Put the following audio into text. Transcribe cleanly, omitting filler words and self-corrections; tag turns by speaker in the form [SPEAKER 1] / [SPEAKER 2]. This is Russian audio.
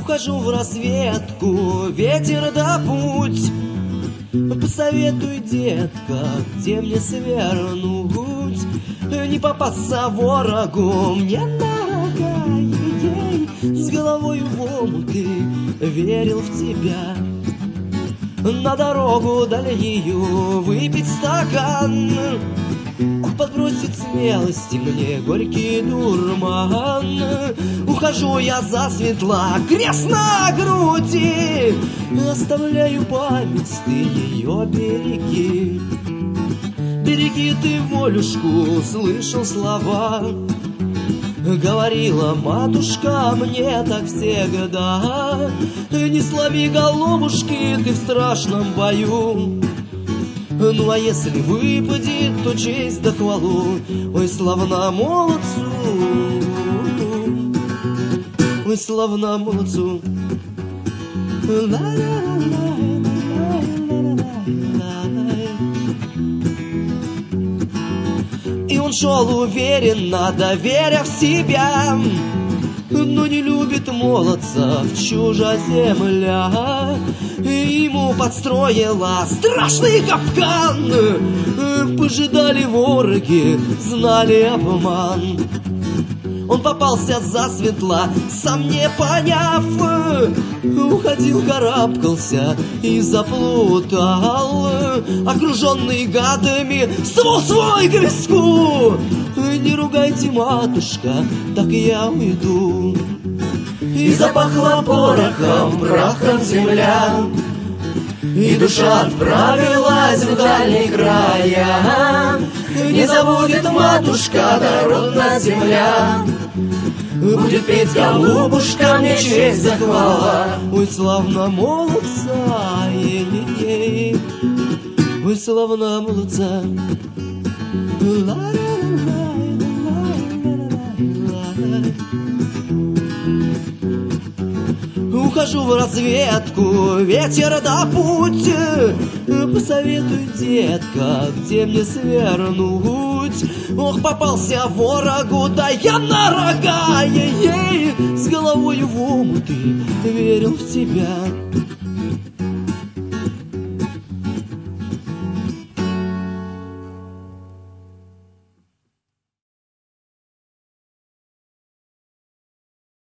[SPEAKER 1] Ухожу в разведку, ветер да путь. Посоветуй, детка, где мне свернуть, не попасться ворогу мне на рога. С головой в омуты верил в тебя. На дорогу дальнюю выпить стакан, подбросит смелости мне горький дурман. Ухожу я засветла, крест на груди, оставляю память, ты ее береги. Береги ты волюшку, слышал слова, говорила матушка мне так всегда. Не слови, голубушки, ты в страшном бою. Ну а если выпадет, то честь да хвалу. Ой, славна молодцу, ой, славна молодцу. И он шел уверенно, доверя в себя, но не любит молодцев чужеземля. Ему подстроила страшный капкан, пожидали вороги, знали обман. Он попался засветла, сам не поняв, уходил, карабкался и заплутал. Окруженный гадами, ствол свой к виску. Не ругайте, матушка, так я уйду. И запахла порохом, прахом земля, и душа отправилась в дальние края. Не забудет матушка, дородная земля, будет петь голубушка мне честь за хвала. Ой, славна молодца, ей-ей-ей, ой, славна молодца. Ухожу в разведку, ветер да путь. Посоветуй, детка, где мне свернуть. Ох, попался ворогу, да я на рога. Ей-ей, с головой в омуты верил в тебя.